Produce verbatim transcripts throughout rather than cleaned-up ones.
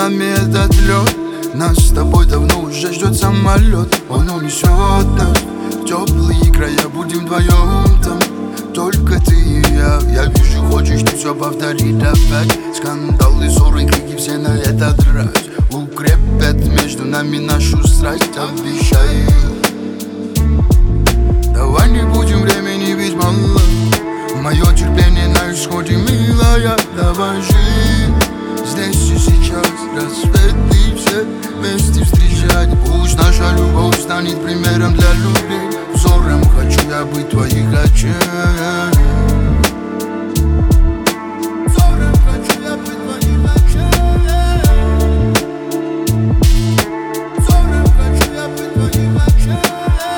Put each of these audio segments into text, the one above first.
нами этот лед. Нас с тобой давно уже ждет самолет. Он унесет нас в теплые края, будем вдвоем там, только ты и я. Я вижу, хочешь ты все повторить опять. Скандалы, ссоры, крики, все на этот раз укрепят между нами нашу страсть. Обещаю, давай не будем времени ведь мало. Мое терпение на исходе, милая. Давай жить здесь и сейчас, рассвет и все вместе встречать. Пусть наша любовь станет примером для людей. Взором хочу я быть твоих очах. Взором хочу я быть твоих очах. Взором хочу я быть твоих очах.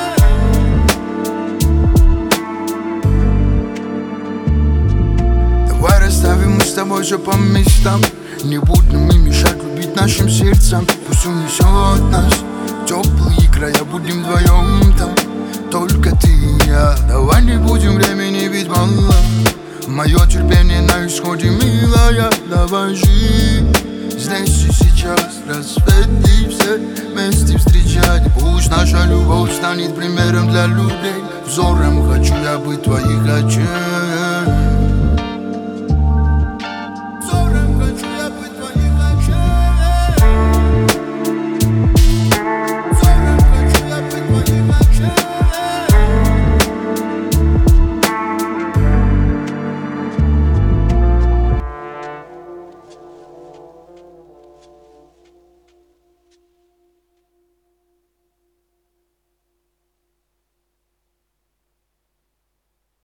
Давай расставим мы с тобой все по местам. Не будем им мешать любить нашим сердцам. Пусть унесет нас в теплые края, будем вдвоем там, только ты и я. Давай не будем времени ведь мало. Мое терпение на исходе, милая. Давай жить здесь и сейчас, рассвет и все вместе встречать. Пусть наша любовь станет примером для людей. Взором хочу я быть твоих очах.